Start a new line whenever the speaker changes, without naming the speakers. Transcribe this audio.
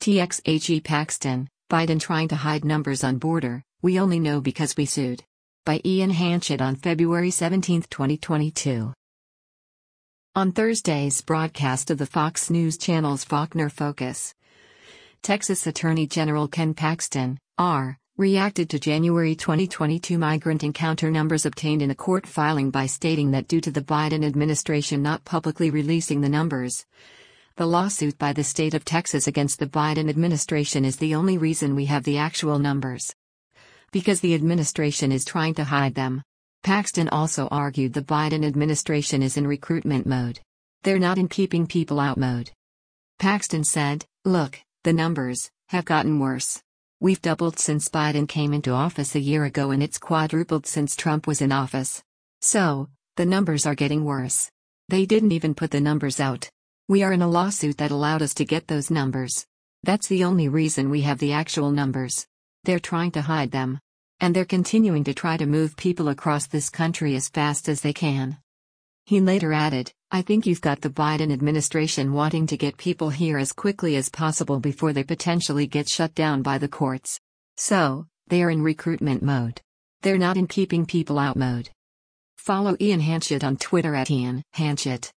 TXHE Paxton, Biden trying to hide numbers on border, we only know because we sued. By Ian Hanchett on February 17, 2022. On Thursday's broadcast of the Fox News Channel's Faulkner Focus, Texas Attorney General Ken Paxton, R., reacted to January 2022 migrant encounter numbers obtained in a court filing by stating that due to the Biden administration not publicly releasing the numbers, the lawsuit by the state of Texas against the Biden administration is the only reason we have the actual numbers. Because the administration is trying to hide them. Paxton also argued the Biden administration is in recruitment mode. They're not in keeping people out mode. Paxton said, "Look, the numbers have gotten worse. We've doubled since Biden came into office a year ago and it's quadrupled since Trump was in office. So, the numbers are getting worse. They didn't even put the numbers out. We are in a lawsuit that allowed us to get those numbers. That's the only reason we have the actual numbers. They're trying to hide them. And they're continuing to try to move people across this country as fast as they can." He later added, "I think you've got the Biden administration wanting to get people here as quickly as possible before they potentially get shut down by the courts. So, they are in recruitment mode. They're not in keeping people out mode." Follow Ian Hanchett on Twitter @Ian Hanchett.